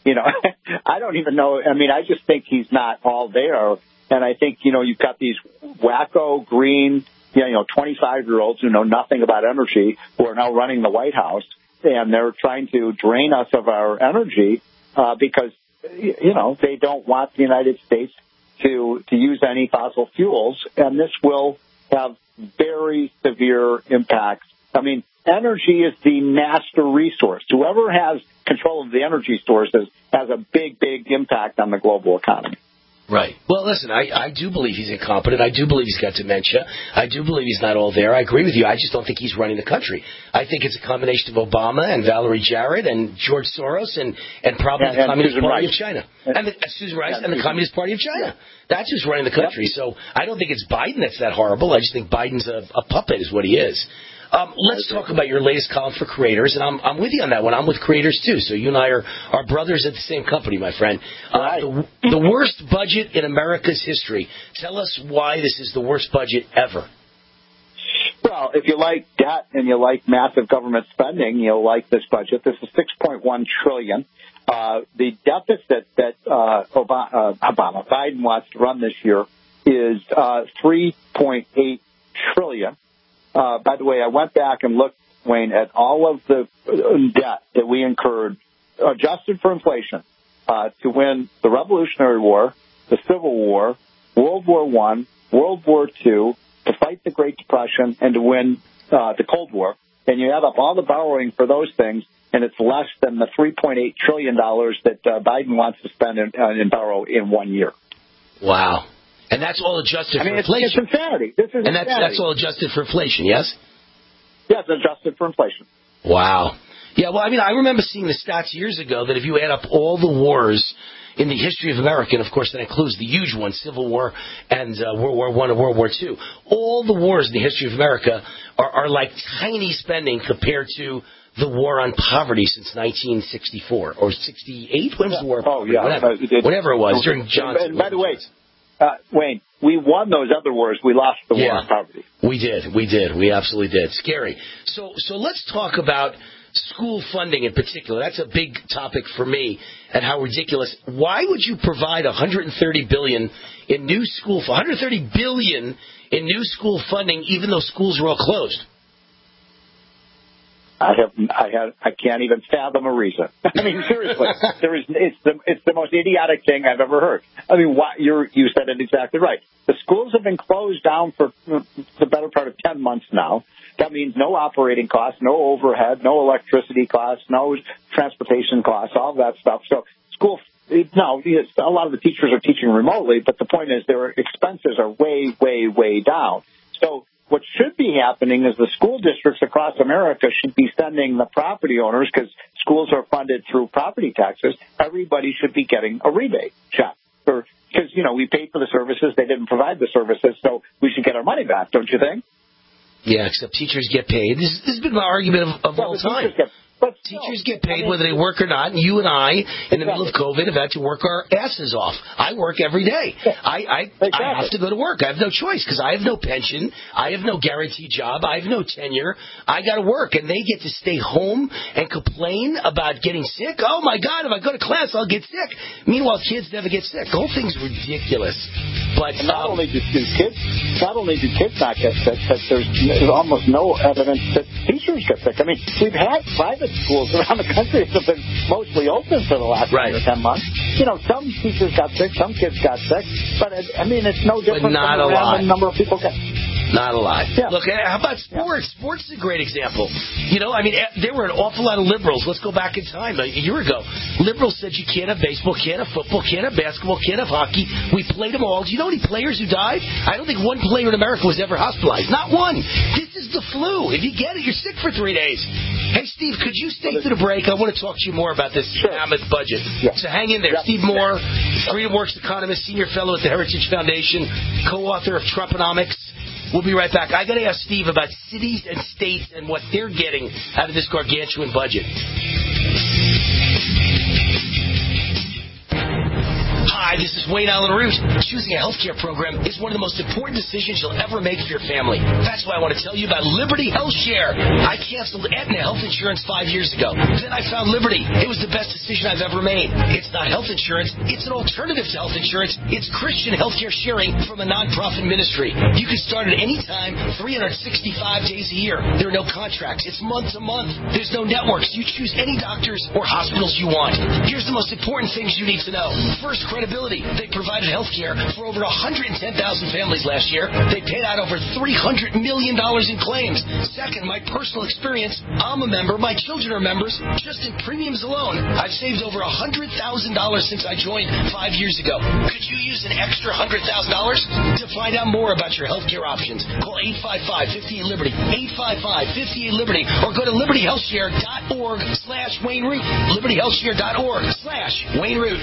I don't even know. I mean, I just think he's not all there. And I think you've got these wacko green, 25-year-olds who know nothing about energy who are now running the White House, and they're trying to drain us of our energy because they don't want the United States to use any fossil fuels, and this will have very severe impacts. I mean, energy is the master resource. Whoever has control of the energy sources has a big, big impact on the global economy. Right. Well, listen, I do believe he's incompetent. I do believe he's got dementia. I do believe he's not all there. I agree with you. I just don't think he's running the country. I think it's a combination of Obama and Valerie Jarrett and George Soros and probably the Communist Party of China. And Susan Rice and the Communist Party of China. That's who's running the country. So I don't think it's Biden that's that horrible. I just think Biden's a puppet is what he is. Let's talk about your latest column for Creators, and I'm with you on that one. I'm with Creators, too, so you and I are brothers at the same company, my friend. The worst budget in America's history. Tell us why this is the worst budget ever. Well, if you like debt and you like massive government spending, you'll like this budget. This is $6.1 trillion. The deficit that Biden wants to run this year is $3.8 trillion. By the way, I went back and looked, Wayne, at all of the debt that we incurred, adjusted for inflation, to win the Revolutionary War, the Civil War, World War I, World War II, to fight the Great Depression, and to win the Cold War. And you add up all the borrowing for those things, and it's less than the $3.8 trillion that Biden wants to spend and borrow in 1 year. Wow. And that's all adjusted for inflation. It's insanity. This is insanity. That's all adjusted for inflation, yes? Yes, adjusted for inflation. Wow. Yeah, well, I mean, I remember seeing the stats years ago that if you add up all the wars in the history of America, and of course that includes the huge ones, Civil War and World War I and World War II, all the wars in the history of America are like tiny spending compared to the war on poverty since 1964 or 68. When was the war on poverty? Whatever it was during Johnson. And by the way, Wayne, we won those other wars. We lost the war on poverty. We did. We absolutely did. Scary. So let's talk about school funding in particular. That's a big topic for me, and how ridiculous. Why would you provide $130 billion in new school $130 billion in new school funding, even though schools are all closed? I can't even fathom a reason. I mean, seriously, it's the most idiotic thing I've ever heard. I mean, you said it exactly right. The schools have been closed down for the better part of 10 months now. That means no operating costs, no overhead, no electricity costs, no transportation costs, all that stuff. So a lot of the teachers are teaching remotely, but the point is their expenses are way, way, way down. So what should be happening is the school districts across America should be sending the property owners, because schools are funded through property taxes, everybody should be getting a rebate check. Because, we paid for the services, they didn't provide the services, so we should get our money back, don't you think? Yeah, except teachers get paid. This has been my argument of all time. Teachers get paid whether they work or not, and you and I, in the middle of COVID, have had to work our asses off. I work every day. I have to go to work. I have no choice because I have no pension. I have no guaranteed job. I have no tenure. I got to work, and they get to stay home and complain about getting sick. Oh, my God, if I go to class, I'll get sick. Meanwhile, kids never get sick. The whole thing's ridiculous. But not only do kids not get sick, but there's almost no evidence that teachers get sick. I mean, we've had private schools around the country that have been mostly open for the last 9 or 10 months. Some teachers got sick, some kids got sick, but it's no different from the random number of people get. Not a lot. Yeah. Look, how about sports? Yeah. Sports is a great example. There were an awful lot of liberals. Let's go back in time. A year ago, liberals said you can't have baseball, can't have football, can't have basketball, can't have hockey. We played them all. Do you know how many players who died? I don't think one player in America was ever hospitalized. Not one. This is the flu. If you get it, you're sick for 3 days. Hey, Steve, could you stay through the break? I want to talk to you more about this mammoth budget. Yeah. So hang in there. Yeah. Steve Moore, FreedomWorks economist, senior fellow at the Heritage Foundation, co-author of Trumponomics. We'll be right back. I got to ask Steve about cities and states and what they're getting out of this gargantuan budget. Hi, this is Wayne Allen Root. Choosing a healthcare program is one of the most important decisions you'll ever make for your family. That's why I want to tell you about Liberty Health Share. I canceled Aetna health insurance 5 years ago. Then I found Liberty. It was the best decision I've ever made. It's not health insurance. It's an alternative to health insurance. It's Christian healthcare sharing from a nonprofit ministry. You can start at any time, 365 days a year. There are no contracts. It's month to month. There's no networks. You choose any doctors or hospitals you want. Here's the most important things you need to know. First, credibility. They provided health care for over 110,000 families last year. They paid out over $300 million in claims. Second, my personal experience. I'm a member. My children are members. Just in premiums alone, I've saved over $100,000 since I joined 5 years ago. Could you use an extra $100,000? To find out more about your health care options, call 855-58-LIBERTY, 855-58-LIBERTY, or go to libertyhealthshare.org/Wayne Root, libertyhealthshare.org/Wayne Root.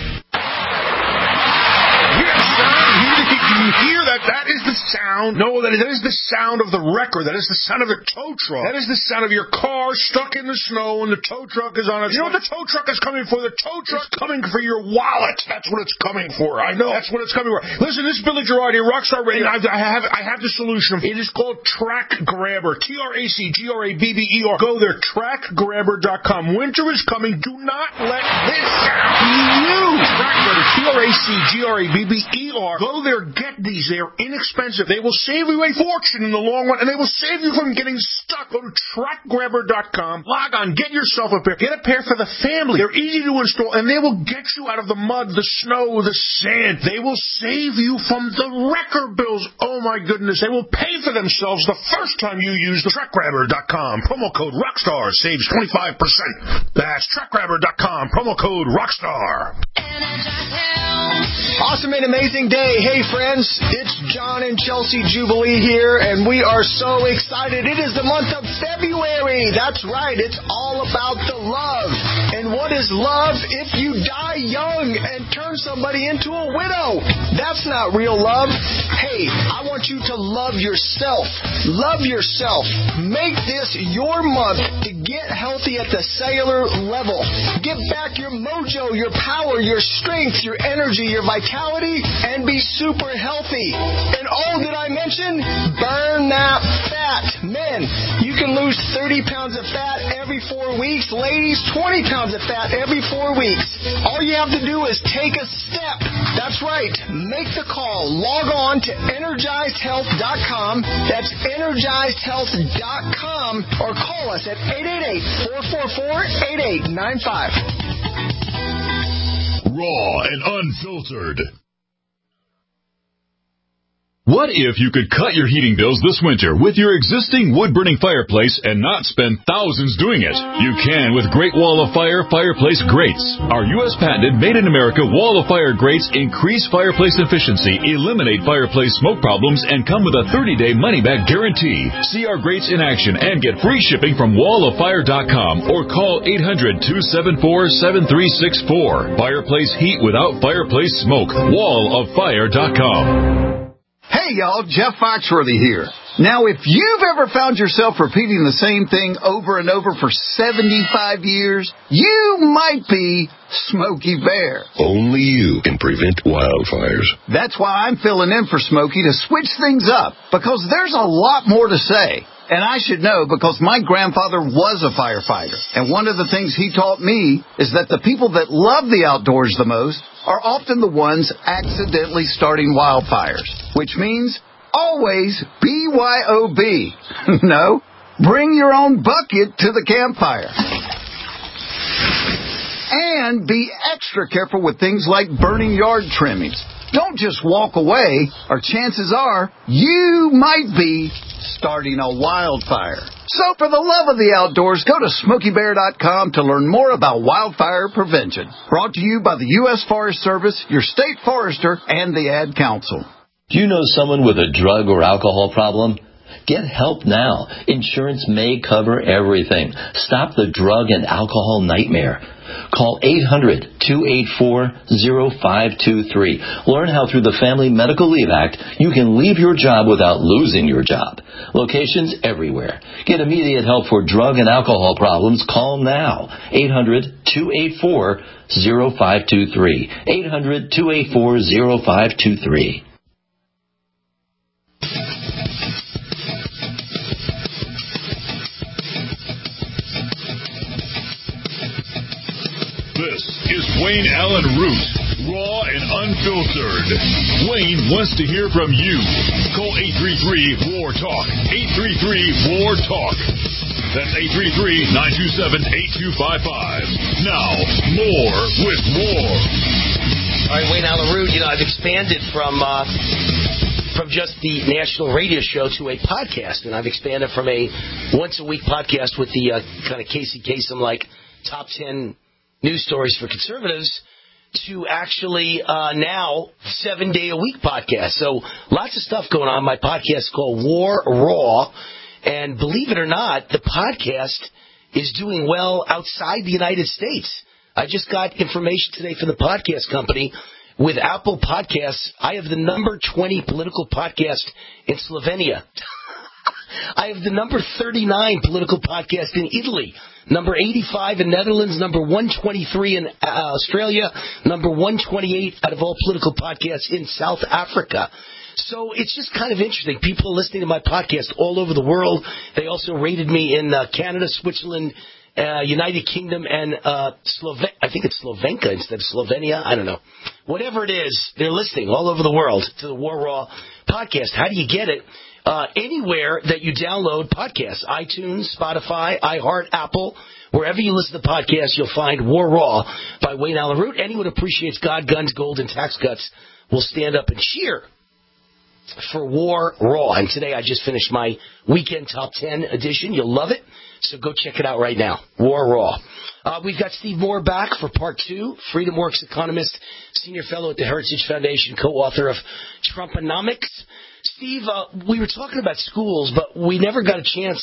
Yes, sir. You hear that? That is the sound. No, that is the sound of the wrecker. That is the sound of the tow truck. That is the sound of your car stuck in the snow and the tow truck is on its way. You know what the tow truck is coming for? The tow truck's coming for your wallet. That's what it's coming for. I know. That's what it's coming for. Listen, this is Billy Girardi, Rockstar Radio. I have the solution. It is called Track Grabber. TRACGRABBER. Go there. TrackGrabber.com. Winter is coming. Do not let this sound be used. Track Grabber. TRACGRABBER. Go there. Get these. They are inexpensive. They will save you a fortune in the long run, and they will save you from getting stuck. Go to TrackGrabber.com. Log on. Get yourself a pair. Get a pair for the family. They're easy to install, and they will get you out of the mud, the snow, the sand. They will save you from the wrecker bills. Oh, my goodness. They will pay for themselves the first time you use the TrackGrabber.com. Promo code ROCKSTAR saves 25%. That's TrackGrabber.com. Promo code ROCKSTAR. Awesome and amazing day. Hey, friends, it's John and Chelsea Jubilee here, and we are so excited. It is the month of February. That's right. It's all about the love. And what is love if you die young and turn somebody into a widow? That's not real love. Hey, I want you to love yourself. Love yourself. Make this your month to get healthy at the cellular level. Get back your mojo, your power, your strength, your energy, your vitality, and be super healthy. And oh, did I mention? Burn that fat. Men, you can lose 30 pounds of fat every 4 weeks. Ladies, 20 pounds of fat every 4 weeks. All you have to do is take a step. That's right. Make the call. Log on to EnergizedHealth.com. That's EnergizedHealth.com. Or call us at 888-444-8895. Raw and unfiltered. What if you could cut your heating bills this winter with your existing wood-burning fireplace and not spend thousands doing it? You can with Great Wall of Fire fireplace grates. Our U.S. patented made-in-America Wall of Fire grates increase fireplace efficiency, eliminate fireplace smoke problems, and come with a 30-day money-back guarantee. See our grates in action and get free shipping from walloffire.com or call 800-274-7364. Fireplace heat without fireplace smoke. walloffire.com. Hey, y'all, Jeff Foxworthy here. Now, if you've ever found yourself repeating the same thing over and over for 75 years, you might be Smokey Bear. Only you can prevent wildfires. That's why I'm filling in for Smokey to switch things up, because there's a lot more to say. And I should know because my grandfather was a firefighter. And one of the things he taught me is that the people that love the outdoors the most are often the ones accidentally starting wildfires, which means always BYOB. No, bring your own bucket to the campfire. And be extra careful with things like burning yard trimmings. Don't just walk away, or chances are you might be starting a wildfire. So for the love of the outdoors, go to SmokeyBear.com to learn more about wildfire prevention. Brought to you by the U.S. Forest Service, your state forester, and the Ad Council. Do you know someone with a drug or alcohol problem? Get help now. Insurance may cover everything. Stop the drug and alcohol nightmare. Call 800-284-0523. Learn how through the Family Medical Leave Act you can leave your job without losing your job. Locations everywhere. Get immediate help for drug and alcohol problems. Call now. 800-284-0523. 800-284-0523. This is Wayne Allen Root, raw and unfiltered. Wayne wants to hear from you. Call 833-WAR-TALK. 833-WAR-TALK. That's 833-927-8255. Now, more with War. All right, Wayne Allen Root, I've expanded from just the national radio show to a podcast, and I've expanded from a once-a-week podcast with the kind of Casey Kasem-like top 10 news stories for conservatives to actually now 7-day-a-week podcast. So lots of stuff going on. My podcast is called War Raw, and believe it or not, the podcast is doing well outside the United States. I just got information today from the podcast company. With Apple Podcasts, I have the number 20 political podcast in Slovenia. I have the number 39 political podcast in Italy, number 85 in Netherlands, number 123 in Australia, number 128 out of all political podcasts in South Africa. So it's just kind of interesting. People are listening to my podcast all over the world. They also rated me in Canada, Switzerland, United Kingdom, and I think it's Slovenka instead of Slovenia. I don't know. Whatever it is, they're listening all over the world to the War Raw podcast. How do you get it? Anywhere that you download podcasts, iTunes, Spotify, iHeart, Apple, wherever you listen to podcasts, you'll find War Raw by Wayne Allen Root. Anyone who appreciates God, guns, gold, and tax cuts will stand up and cheer for War Raw. And today I just finished my weekend top 10 edition. You'll love it. So go check it out right now. War Raw. We've got Steve Moore back for part 2. Freedom Works economist, senior fellow at the Heritage Foundation, co-author of Trumponomics. Steve, we were talking about schools, but we never got a chance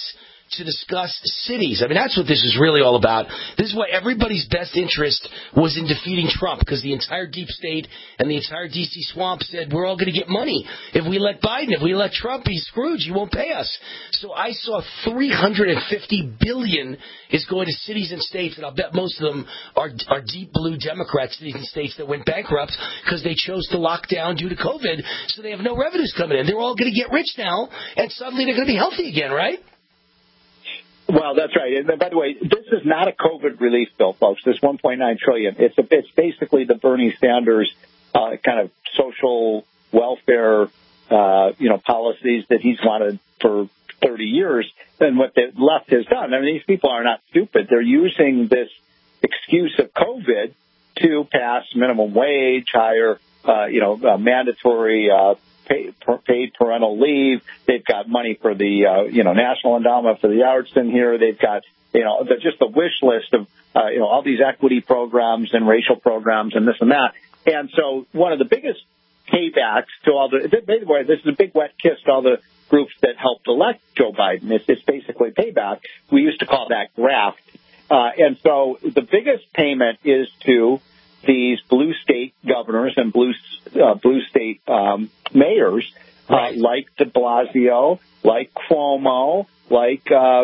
to discuss cities. I mean, that's what this is really all about. This is why everybody's best interest was in defeating Trump, because the entire deep state and the entire D.C. swamp said, we're all going to get money. If we let Biden, if we let Trump, he's screwed. You won't pay us. So I saw $350 billion is going to cities and states, and I'll bet most of them are deep blue Democrat cities and states that went bankrupt because they chose to lock down due to COVID, so they have no revenues coming in. They're all going to get rich now, and suddenly they're going to be healthy again, right? Well, that's right. And by the way, this is not a COVID relief bill, folks. This $1.9 trillion. It's basically the Bernie Sanders kind of social welfare, policies that he's wanted for 30 years. And what the left has done. I mean, these people are not stupid. They're using this excuse of COVID to pass minimum wage, higher, mandatory paid parental leave. They've got money for the, National Endowment for the Arts in here. They've got, just the wish list of, all these equity programs and racial programs and this and that. And so one of the biggest paybacks to all by the way, this is a big wet kiss to all the groups that helped elect Joe Biden. It's basically payback. We used to call that graft. And so the biggest payment is to these blue state governors and blue state mayors, like de Blasio, like Cuomo, like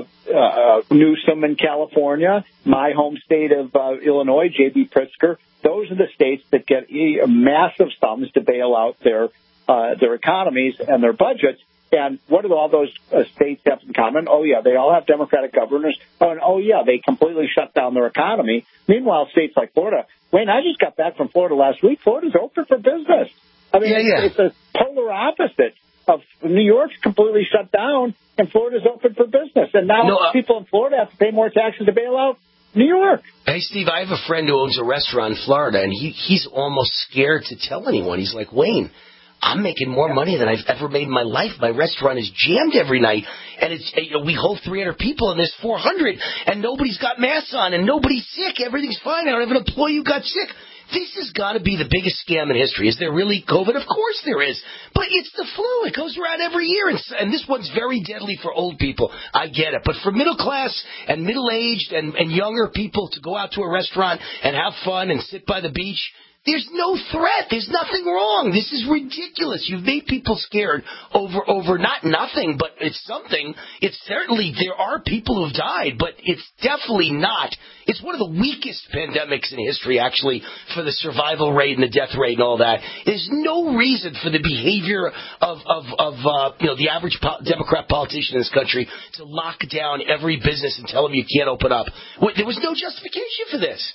Newsom in California, my home state of Illinois, J.B. Pritzker. Those are the states that get massive sums to bail out their economies and their budgets. And what do all those states have in common? Oh, yeah, they all have Democratic governors. And, oh, yeah, they completely shut down their economy. Meanwhile, states like Florida, Wayne, I just got back from Florida last week. Florida's open for business. I mean, it's a polar opposite of New York's completely shut down and Florida's open for business. And now people in Florida have to pay more taxes to bail out New York. Hey, Steve, I have a friend who owns a restaurant in Florida, and he's almost scared to tell anyone. He's like, Wayne, I'm making more money than I've ever made in my life. My restaurant is jammed every night, and we hold 300 people, and there's 400, and nobody's got masks on, and nobody's sick. Everything's fine. I don't have an employee who got sick. This has got to be the biggest scam in history. Is there really COVID? Of course there is. But it's the flu. It goes around every year, and this one's very deadly for old people. I get it. But for middle class and middle-aged and younger people to go out to a restaurant and have fun and sit by the beach, there's no threat. There's nothing wrong. This is ridiculous. You've made people scared over not nothing, but it's something. It's certainly, there are people who've died, but it's definitely not. It's one of the weakest pandemics in history, actually, for the survival rate and the death rate and all that. There's no reason for the behavior of the average Democrat politician in this country to lock down every business and tell them you can't open up. There was no justification for this.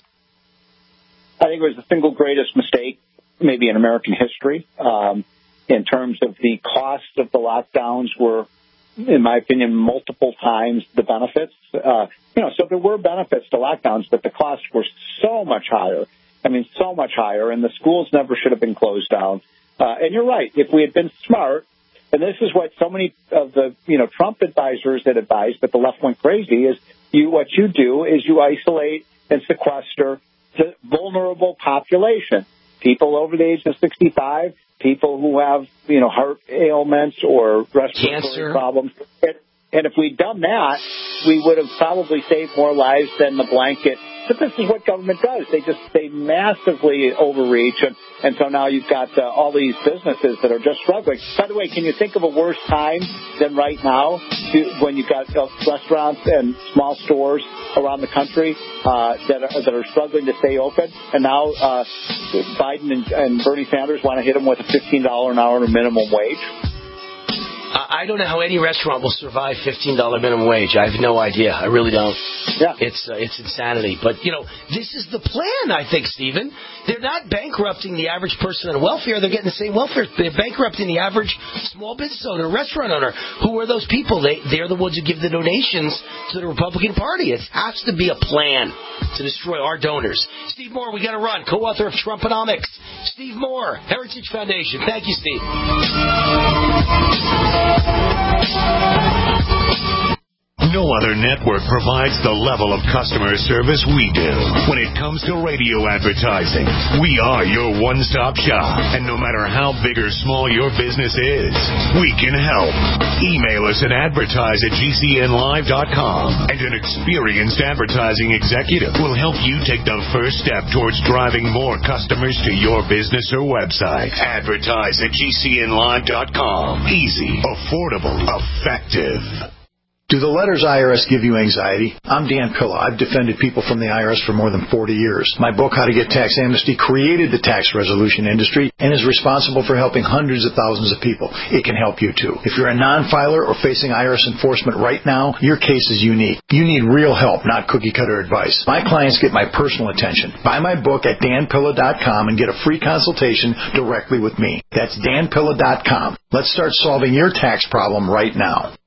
I think it was the single greatest mistake, maybe in American history, in terms of the cost of the lockdowns were, in my opinion, multiple times the benefits. So there were benefits to lockdowns, but the costs were so much higher. I mean, so much higher, and the schools never should have been closed down. And you're right. If we had been smart, and this is what so many of the, Trump advisors that advised, but the left went crazy, is what you do is you isolate and sequester the vulnerable population, people over the age of 65, people who have, heart ailments or respiratory problems. And if we'd done that, we would have probably saved more lives than the blanket. But this is what government does. They massively overreach. And so now you've got all these businesses that are just struggling. By the way, can you think of a worse time than right now when you've got restaurants and small stores around the country that are struggling to stay open? And now Biden and Bernie Sanders want to hit them with a $15 an hour minimum wage? I don't know how any restaurant will survive $15 minimum wage. I have no idea. I really don't. Yeah. It's insanity. But, this is the plan, I think, Stephen. They're not bankrupting the average person on welfare. They're getting the same welfare. They're bankrupting the average small business owner, restaurant owner. Who are those people? They're the ones who give the donations to the Republican Party. It has to be a plan to destroy our donors. Steve Moore, we got to run. Co-author of Trumponomics. Steve Moore, Heritage Foundation. Thank you, Steve. No other network provides the level of customer service we do. When it comes to radio advertising, we are your one-stop shop. And no matter how big or small your business is, we can help. Email us at advertise@gcnlive.com, and an experienced advertising executive will help you take the first step towards driving more customers to your business or website. Advertise@gcnlive.com. Easy, affordable, effective. Do the letters IRS give you anxiety? I'm Dan Pilla. I've defended people from the IRS for more than 40 years. My book, How to Get Tax Amnesty, created the tax resolution industry and is responsible for helping hundreds of thousands of people. It can help you, too. If you're a non-filer or facing IRS enforcement right now, your case is unique. You need real help, not cookie-cutter advice. My clients get my personal attention. Buy my book at danpilla.com and get a free consultation directly with me. That's danpilla.com. Let's start solving your tax problem right now.